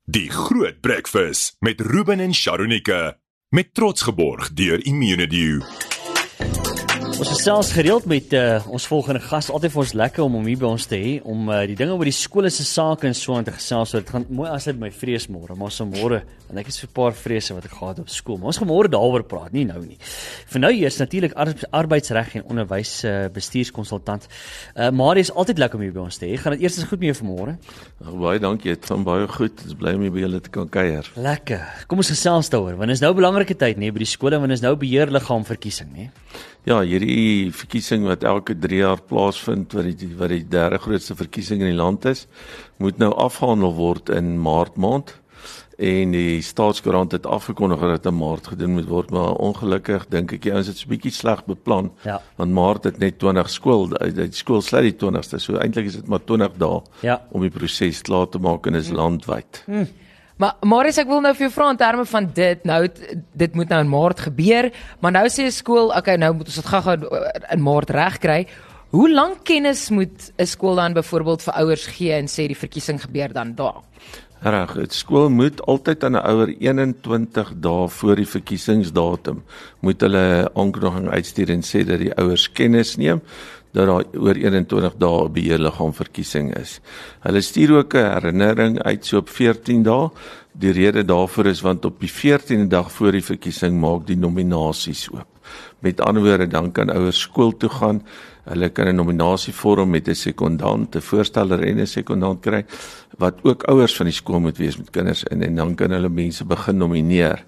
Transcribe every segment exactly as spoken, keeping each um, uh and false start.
Die Groot Breakfast met Ruben en Sharonika. Met trots geborg deur Immunedio. Ons is selfs gereeld met uh, ons volgende gas, altyd vir ons lekker om hom hier by ons te hê, om uh, die dinge oor die skole se sake en so aan te gesels. So dit gaan mooi as dit my vrees môre, maar so môre, en ek het so 'n paar vrese wat ek gehad op skool, maar ons gaan môre daaroor praat, nie nou nie. Vir nou eers natuurlik arbeidsreg en onderwys uh, bestuurskonsultant. Uh, Marie is altyd lekker om hier by ons te hê. Gaan dit eers goed mee vir môre? Baie dankie, dit gaan baie goed. Dit is bly om hier by julle te kan kuier. Lekker. Kom ons gesels daaroor, want is nou 'n belangrike tyd, nee, by die skole, want is nou beheerliggaam verkiesing, nee. Ja, hierdie verkiesing wat elke drie jaar plaasvind, wat die, wat die derde grootste verkiesing in die land is, moet nou afgehandel word in Maart maand. En die Staatskoerant het afgekondig dat dit in Maart gedoen moet word, maar ongelukkig dink ek, ons het so 'n bietjie sleg beplan, ja. Want Maart het net twintig skool, die skool sluit die twintigste, so eintlik is dit maar twintig dae ja. om die proses klaar te maak en is hmm. landwyd. Hmm. Maar Marius, ek wil nou vir jou vra in terme van dit, nou dit moet nou in Maart gebeur, maar nou sê 'n skool, okay, nou moet ons dit gou-gou in Maart regkry. Hoe lank kennis moet 'n skool dan byvoorbeeld vir ouers gee en sê die verkiesing gebeur dan daar? Reg, die skool moet altyd aan 'n ouer eenentwintig dae voor die verkiesingsdatum moet hulle aankondiging uitstuur en sê dat die ouers kennis neem dat daar oor eenentwintig dae 'n beheerliggaam verkiesing is. Hulle stuur ook 'n herinnering uit so op veertien dae. Die rede daarvoor is want op die veertiende dag voor die verkiesing maak die nominasies oop. Met ander woorde, dan kan ouers skool toe gaan. Hulle kan 'n nominasievorm met 'n sekondant, 'n voorsteller en 'n sekondant kry, wat ook ouers van die skool moet wees met kinders in, en dan kan hulle mense begin nomineer.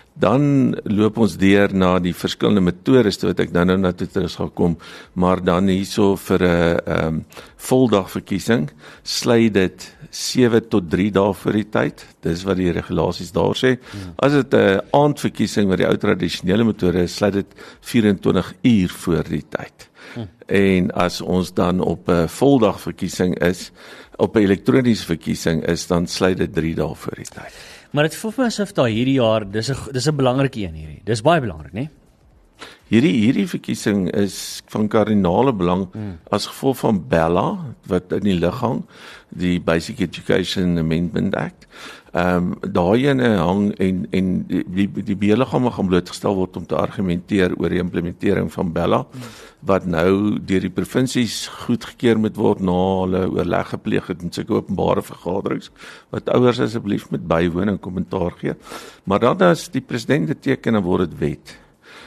Dan loop ons deur na die verskillende metodes wat ek dan nou na toe terug gaan kom, maar dan hierso vir 'n um, voldag verkiesing sluit dit sewe tot drie dae voor die tyd. Dis wat die regulasies daar sê. Hmm. As dit 'n aandverkiesing wat die ou tradisionele metode is, sluit dit vyf-en-twintig uur voor die tyd. Hmm. En as ons dan op 'n voldag verkiesing is, op 'n elektroniese verkiesing is, dan sluit dit drie dae voor die tyd. Maar dit voel vir my asof daar hierdie jaar, dis 'n dis 'n belangrike een hierdie. Dis baie belangrik, né? Hierdie hierdie verkiesing is van kardinale belang hmm. as gevolg van Bella wat in die lig hang, die Basic Education Amendment Act. Ehm um, daai ene hang en en die die beheerliggame gaan blootgestel word om te argumenteer oor die implementering van Bella, hmm. wat nou deur die provinsies goedgekeur moet word na hulle oorleg gepleeg het in sulke openbare vergaderings, wat ouers asseblief met bywoon en kommentaar gee. Maar dan as die president dit teken, dan word dit wet.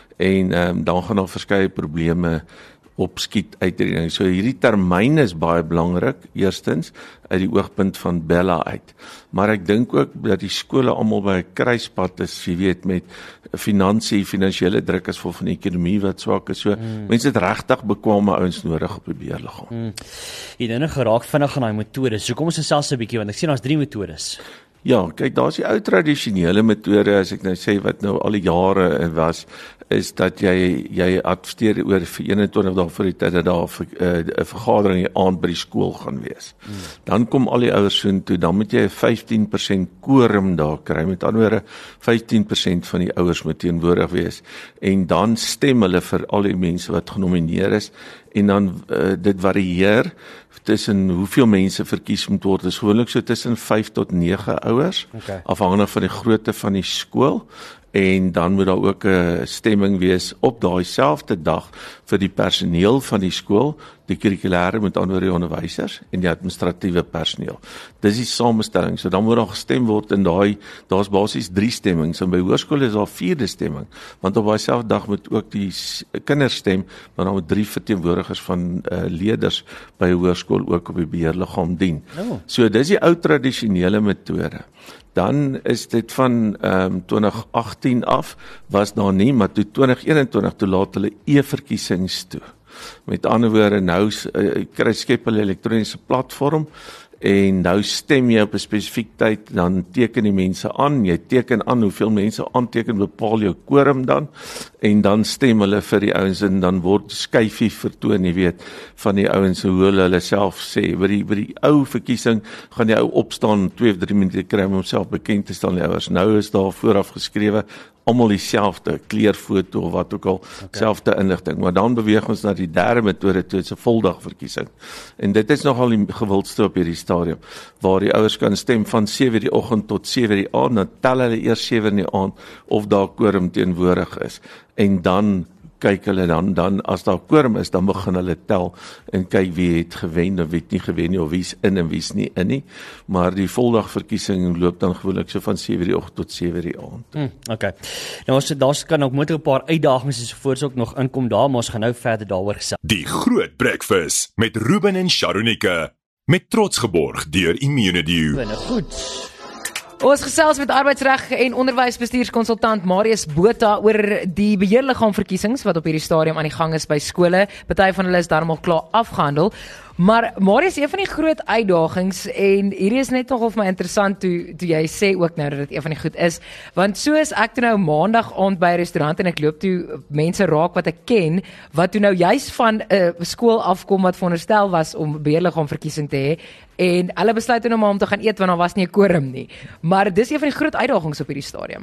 En um, dan gaan daar verskeie probleme opskiet uit die ding. So hierdie termyn is baie belangrik, eerstens uit die oogpunt van Bella uit. Maar ek dink ook dat die skole almal by 'n kruispunt is, jy weet, met finansie, finansiële druk as gevolg van die ekonomie wat swak is. So mm. mense het regtig bekwame ouens nodig op die beheerliggaam. Mm. Jy het nou geraak vinnig aan daai metodes. So kom ons gesels 'n bietjie, want ek sien daar's drie metodes. Ja, kyk, daar's die ou tradisionele metode, as ek nou sê wat nou al die jare was, is dat jy jy adverteer oor vir eenentwintig dae voor die tyd dat daar 'n uh, vergadering die aand by die skool gaan wees. Hmm. Dan kom al die ouers soontoe, dan moet jy 'n vyftien persent quorum daar kry. Met ander woorde, vyftien persent van die ouers moet teenwoordig wees, en dan stem hulle vir al die mense wat genomineer is, en dan uh, dit varieer tussen hoeveel mense verkies moet word. Dit is gewoonlik so tussen vyf tot nege ouers, okay. afhangende van die grootte van die skool. En dan moet daar ook 'n stemming wees op daai selfde dag vir die personeel van die skool, die kurrikulêre met ander die onderwysers en die administratiewe personeel. Dis die samestelling. So dan moet daar gestem word in daai, daar's basies drie stemmings, en by hoërskole is daar vierde stemming, want op daai selfde dag moet ook die kinders stem, maar dan moet drie verteenwoordigers van uh, leerders by 'n hoërskool ook op die beheerliggaam dien. Oh. So dis die ou tradisionele metode. Dan is dit van um, twintig agttien af, was daar nie, maar toe twintig eenentwintig, toe laat hulle e-verkiesings toe. Met ander woorde, nou uh, kry skep hulle elektroniese platform, en nou stem jy op 'n spesifieke tyd, dan teken die mense aan, jy teken aan hoeveel mense aanteken, bepaal jou quorum dan, en dan stem hulle vir die ouens, en dan word skyfie vertoon, jy weet, van die ouens, hoe hulle hulle self sê. By die, by die ou verkiesing gaan die ou opstaan, twee of drie minute kry om homself bekend te stel aan die ouers. Nou is daar vooraf geskrewe almal dieselfde kleurfoto of wat ook al, okay. selfde inligting. Maar dan beweeg ons na die derde metode toe, se voldagverkiesing. En dit is nogal die gewildste op hierdie stadium, waar die ouers kan stem van sewe die oggend tot sewe die aand, dan tel hulle eers sewe in die aand of daar quorum teenwoordig is. En dan kyk hulle dan, dan as daar quorum is, dan begin hulle tel en kyk wie het gewen of wie het nie gewen nie, of wie's in en wie's nie in nie. Maar die voldagverkiesing loop dan gewoonlik so van sewe die oggend tot sewe die aand. Hmm, okay. Nou ons daar kan ook moontlik 'n paar uitdagings en sovoorts ook nog inkom daar, maar ons gaan nou verder daaroor gesels. Die Groot Breakfast met Ruben en Sharonika, met trots geborg deur Immunedio. Nou goed. Ons gesels met arbeidsreg en onderwysbestuurskonsultant Marius Botha oor die beheerliggaamverkiesings wat op hierdie stadium aan die gang is by skole. Party van hulle is daarom al klaar afgehandel. Maar Marius, een van die groot uitdagings, en hierdie is net nogal vir my interessant toe, toe jy sê ook nou dat dit een van die goed is, want so is ek toe nou maandag aand by 'n restaurant en ek loop toe mense raak wat ek ken, wat toe nou juist van 'n uh, skool afkom wat veronderstel was om beheerliggaamverkiesing te hê, en hulle besluit nou maar om te gaan eet want daar was nie 'n quorum nie. Maar dis een van die groot uitdagings op hierdie stadium.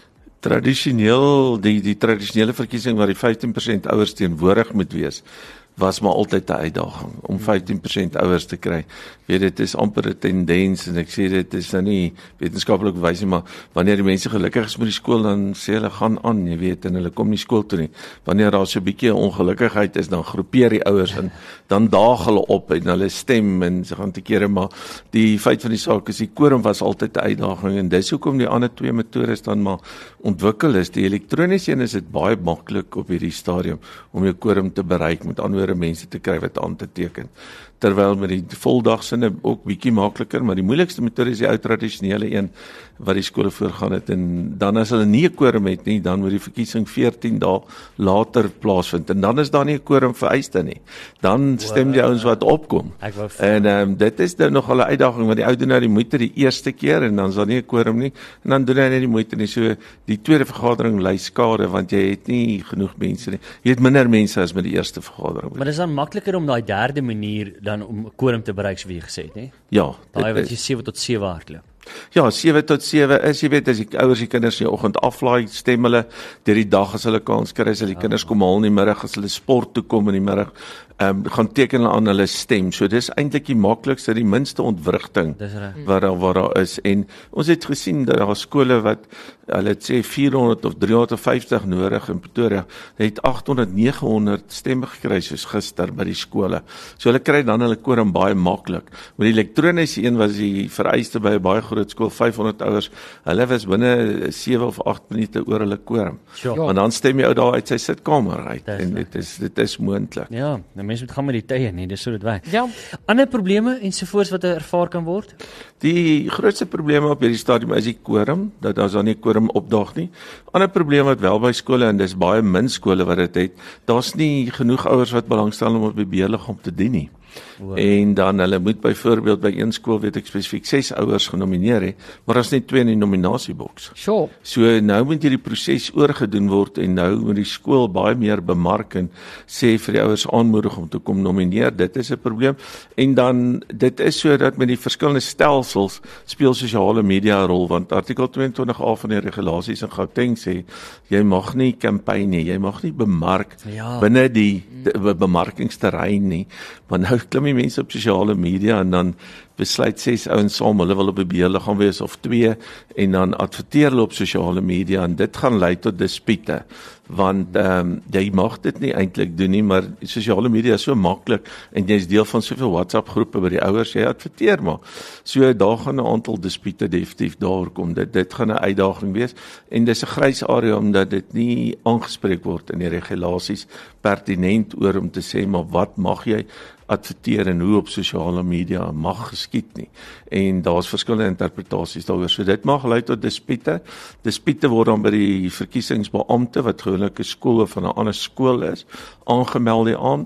Tradisioneel, die, die tradisionele verkiesing waar die vyftien persent ouers teenwoordig moet wees, was maar altyd 'n uitdaging om vyftien persent ouers te kry. Weet dit is amper 'n tendens en ek sê dit is nou nie wetenskaplik bewys nie, maar wanneer die mense gelukkig is met die skool, dan sê hulle gaan aan, jy weet, en hulle kom nie skool toe nie. Wanneer daar so 'n bietjie ongelukkigheid is, dan groepeer die ouers in, dan daag hulle op en hulle stem en se gaan te kere, maar die feit van die saak is die quorum was altyd 'n uitdaging en dis hoekom die ander twee metodes dan maar ontwikkel is. Die elektroniese een is dit baie maklik op hierdie stadium om jou quorum te bereik met ander mense te kry wat aan te teken. Terwyl met die voldagsinne ook bietjie makliker, maar die moeilikste metode is die ou tradisionele een wat die skole voorgaan het, en dan as hulle nie 'n quorum het nie, dan moet die verkiesing veertien dae later plaasvind, en dan is daar nie 'n quorum vereiste nie. Dan stem die ouens wat opkom. En um, dit is nou nogal 'n uitdaging, want die ou doen nou die moeite die eerste keer, en dan is daar nie 'n quorum nie, en dan doen hy net die moeite nie. So die tweede vergadering ly skade, want jy het nie genoeg mense nie. Jy het minder mense as met die eerste vergadering. Maar dis dan makliker om daai derde manier dan om 'n quorum te bereik, soos jy gesê het, nie? Ja. Daai wat jy sewe tot sewe hardloop. Ja, sewe tot sewe is, jy weet, as die ouers die kinders in die oggend aflaai, stem hulle deur die dag as hulle kans kry, as die kinders kom haal in die middag, as hulle sport toe kom in die middag, um, gaan teken hulle aan hulle stem. So dis eintlik die maklikste, die minste ontwrigting wat daar waar daar is. En ons het gesien dat daar skole wat hulle sê vierhonderd of driehonderd vyftig nodig in Pretoria, het agthonderd negenhonderd stemme gekry soos gister by die skole. So hulle kry dan hulle quorum baie maklik. Met die elektroniese een was die vereiste by 'n baie groot skool, vyfhonderd ouers, hulle was binne sewe of agt minute oor hulle quorum. Sure. En dan stem jy ou daar uit sy sitkamer uit, en dit is dit is moontlik. Ja, nou mense moet gaan met die tye nie, dis so dit werk. Ja. Ander probleme ensovoorts wat ervaar kan word? Die grootste probleme op hierdie stadium is die quorum, dat daar dan nie quorum opdaag nie. Ander probleem wat wel by skole, en dis baie min skole wat dit het, daar's nie genoeg ouers wat belangstel om op die beheerliggaam te dien nie. Wow. En dan hulle moet byvoorbeeld by een skool, weet ek spesifiek, ses ouers genomineer hê, maar daar's net twee in die nominasieboks. Sure. So nou moet hierdie proses oorgedoen word, en nou moet die skool baie meer bemark en sê vir die ouers aanmoedig om te kom nomineer. Dit is 'n probleem. En dan dit is so dat met die verskillende stelsels speel sosiale media 'n rol, want artikel tweeëntwintig A van die regulasies in Gauteng sê jy mag nie campaign nie, jy mag nie bemark ja. binne die be bemarkingsterrein nie. Maar nou klim die mense op sosiale media en dan besluit ses ouens saam, hulle wil op 'n beheerliggaam wees of twee, en dan adverteer hulle op sosiale media, en dit gaan lei tot dispute, want um, jy mag dit nie eintlik doen nie, maar sosiale media is so maklik, en jy is deel van soveel WhatsApp groepe by die ouers, jy adverteer maar. So daar gaan 'n aantal dispute definitief daar kom, dit, dit gaan 'n uitdaging wees, en dis 'n grys area, omdat dit nie aangespreek word in die regulasies pertinent oor om te sê, maar wat mag jy adverteer en hoe op sosiale media mag geskied nie. En daar's verskillende interpretasies daaroor. So dit mag lei tot dispute. Dispute word dan by die verkiesingsbeampte, wat gewoonlik 'n skool van 'n ander skool is, aangemeld die aand,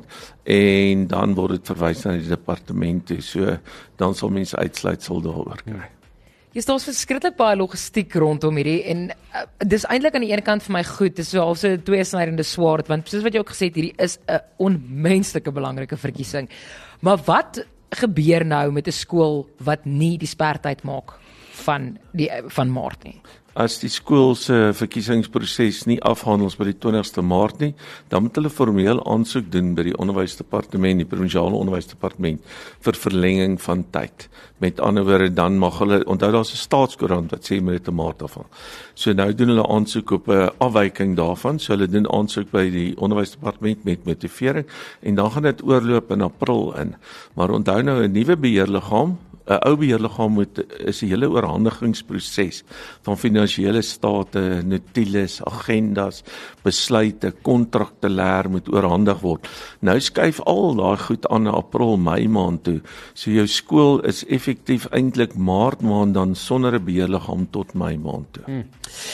en dan word dit verwys na die departement toe. So dan sal mense uitsluitsel daaroor kry. Jy staat verskriklik baie logistiek rondom hierdie, en uh, dis eintlik aan die ene kant vir my goed, dis so also 'n tweesnydende swaard, want soos wat jy ook gesê het, hierdie is 'n onmenslike belangrike verkiesing. Maar wat gebeur nou met 'n skool wat nie die spertyd maak van die van Maart nie? as die skool se verkiesingsproses nie afhandels by die twintigste Maart nie, dan moet hulle formeel aansoek doen by die onderwysdepartement, die provinsiale onderwysdepartement vir verlenging van tyd. Met ander woorde, dan mag hulle, onthou daar's 'n staatskoerant wat sê met dit 'n Maart af. So nou doen hulle aansoek op 'n afwyking daarvan, so hulle doen aansoek by die onderwysdepartement met motivering en dan gaan dit oorloop in April in. Maar onthou nou 'n nuwe beheerliggaam 'n ou beheerliggaam moet is 'n hele oorhandigingsproses van finansiële state, notules, agendas, besluite, kontrakte leer moet oorhandig word. Nou skuif al daai goed aan na April, Mei maand toe. So jou skool is effektief eintlik Maart maand dan sonder 'n beheerliggaam tot Mei maand toe. Hmm.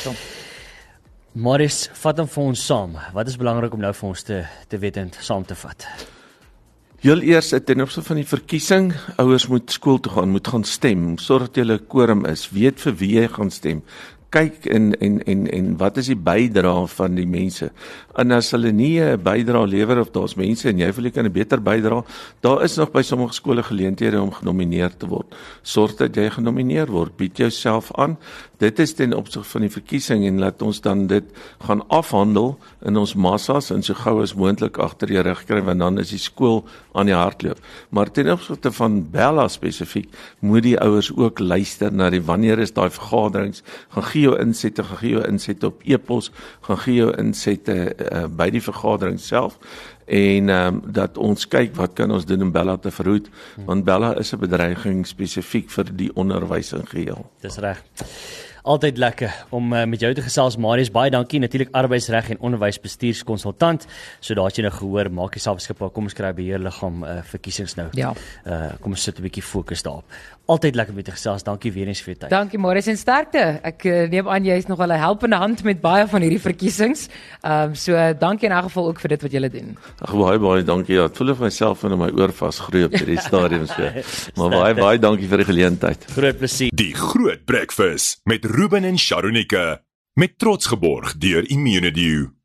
Marius, vat hom vir ons saam. Wat is belangrik om nou vir ons te te weet en saam te vat? Heel eers ten opsigte van die verkiesing, ouers moet skool toe gaan, moet gaan stem, sorg dat jy 'n quorum is, weet vir wie jy gaan stem. Kyk en en en en wat is die bydrae van die mense? En as hulle nie 'n bydrae lewer of daar's mense en jy wil jy kan 'n beter bydra, daar is nog by sommige skole geleenthede om genomineer te word. Sorg dat jy genomineer word, bied jouself aan. Dit is ten opsigte van die verkiesing en laat ons dan dit gaan afhandel in ons massas en so gou as moontlik agter die rug kry want dan is die skool aan die hardloop. Maar ten opsigte van Bella spesifiek, moet die ouers ook luister na die wanneer is daai vergaderings, gaan gee jou insette, gaan gee jou insette op e-pos, gaan gee jou insette uh, by die vergadering self en um, dat ons kyk wat kan ons doen om Bella te verhoed, want Bella is 'n bedreiging spesifiek vir die onderwys in geheel. Dis reg. Altyd lekker om uh, met jou te gesels, Marius. Baie dankie. Natuurlik arbeidsreg en onderwysbestuurskonsultant. So daar het jy nou gehoor, maak jouself beskikbaar. Kom ons kry beheerliggaam uh, verkiesings nou. Ja. Uh, kom ons sit 'n bietjie fokus daarop. Altyd lekker met jou gesels. Dankie weer eens vir jou tyd. Dankie Marius en sterkte. Ek uh, neem aan jy is nog wel 'n helpende hand met baie van hierdie verkiesings. Ehm um, so uh, dankie in elk geval ook vir dit wat julle doen. Ag baie baie dankie. Ja, ek voel of myself in my oor vasgroei op hierdie stadium so. Maar baie baie dankie vir die geleentheid. Groot plesier. Die Groot Breakfast met Ruben en Sharonika met trots geborg deur Immunedio.